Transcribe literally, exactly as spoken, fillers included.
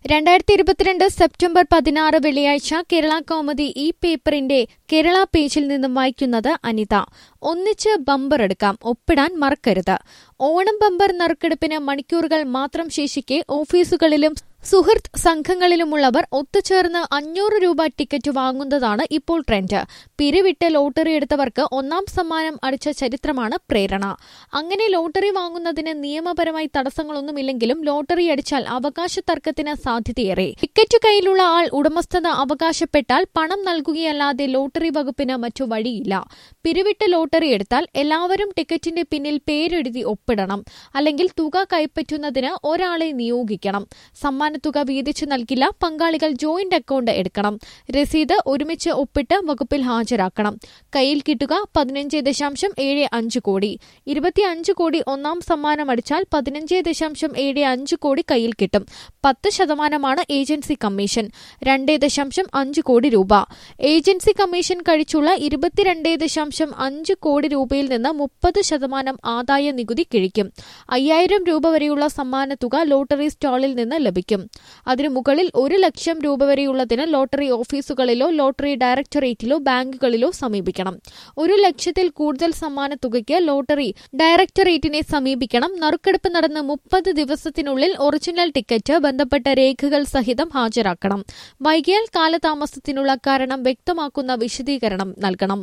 രണ്ടായിരത്തി ഇരുപത്തിരണ്ട് സെപ്റ്റംബർ പതിനാറ് വെള്ളിയാഴ്ച കേരള കൗമുദി ഈ പേപ്പറിന്റെ കേരള പേജിൽ നിന്നും വായിക്കുന്നത് അനിത. ഒന്നിച്ച് ബമ്പർ എടുക്കാം, ഒപ്പിടാൻ മറക്കരുത്. ഓണം ബമ്പർ നറുക്കെടുപ്പിന് മണിക്കൂറുകൾ മാത്രം ശേഷിക്കെ ഓഫീസുകളിലും സുഹൃത്ത് സംഘങ്ങളിലുമുള്ളവർ ഒത്തുചേർന്ന് അഞ്ഞൂറ് രൂപ ടിക്കറ്റ് വാങ്ങുന്നതാണ് ഇപ്പോൾ ട്രെൻഡ്. പിരിവിട്ട് ലോട്ടറി എടുത്തവർക്ക് ഒന്നാം സമ്മാനം അടിച്ച ചരിത്രമാണ് പ്രേരണ. അങ്ങനെ ലോട്ടറി വാങ്ങുന്നതിന് നിയമപരമായി തടസ്സങ്ങളൊന്നുമില്ലെങ്കിലും ലോട്ടറി അടിച്ചാൽ അവകാശ തർക്കത്തിന് സാധ്യതയേറെ. ടിക്കറ്റ് കയ്യിലുള്ള ആൾ ഉടമസ്ഥത അവകാശപ്പെട്ടാൽ പണം നൽകുകയല്ലാതെ ലോട്ടറി വകുപ്പിന് മറ്റു വഴിയില്ല. പിരിവിട്ട് ലോട്ടറി എടുത്താൽ എല്ലാവരും ടിക്കറ്റിന്റെ പിന്നിൽ പേരെഴുതി ഒപ്പിടണം. അല്ലെങ്കിൽ തുക കൈപ്പറ്റുന്നതിന് ഒരാളെ നിയോഗിക്കണം. സമ്മാനത്തുക വീതിച്ചു നൽകില്ല. പങ്കാളികൾ ജോയിന്റ് അക്കൌണ്ട് എടുക്കണം. രസീത് ഒരുമിച്ച് ഒപ്പിട്ട് വകുപ്പിൽ ഹാജരാക്കണം. കയ്യിൽ കിട്ടുക പതിനഞ്ച് ദശാംശം ഏഴ് അഞ്ച് കോടി. ഇരുപത്തിയഞ്ച് കോടി ഒന്നാം സമ്മാനം അടിച്ചാൽ പതിനഞ്ച് ദശാംശം ഏഴ് അഞ്ച് കോടി കയ്യിൽ കിട്ടും. പത്ത് ശതമാനമാണ് ഏജൻസി കമ്മീഷൻ, രണ്ട് ദശാംശം അഞ്ച് കോടി രൂപ. ഏജൻസി കമ്മീഷൻ കഴിച്ചുള്ള ഇരുപത്തിരണ്ട് ദശാംശം അഞ്ച് കോടി രൂപയിൽ നിന്ന് മുപ്പത് ശതമാനം ആദായ നികുതി കിഴിക്കും. അയ്യായിരം രൂപ വരെയുള്ള സമ്മാനത്തുക ലോട്ടറി സ്റ്റാളിൽ നിന്ന് ലഭിക്കും. അതിനു മുകളിൽ ഒരു ലക്ഷം രൂപ വരെയുള്ളതിന് ലോട്ടറി ഓഫീസുകളിലോ ലോട്ടറി ഡയറക്ടറേറ്റിലോ ബാങ്കുകളിലോ സമീപിക്കണം. ഒരു ലക്ഷത്തിൽ കൂടുതൽ സമ്മാനത്തുകയ്ക്ക് ലോട്ടറി ഡയറക്ടറേറ്റിനെ സമീപിക്കണം. നറുക്കെടുപ്പ് നടന്ന് മുപ്പത് ദിവസത്തിനുള്ളിൽ ഒറിജിനൽ ടിക്കറ്റ് ബന്ധപ്പെട്ട രേഖകൾ സഹിതം ഹാജരാക്കണം. വൈകിയാൽ കാലതാമസത്തിനുള്ള കാരണം വ്യക്തമാക്കുന്ന വിശദീകരണം നൽകണം.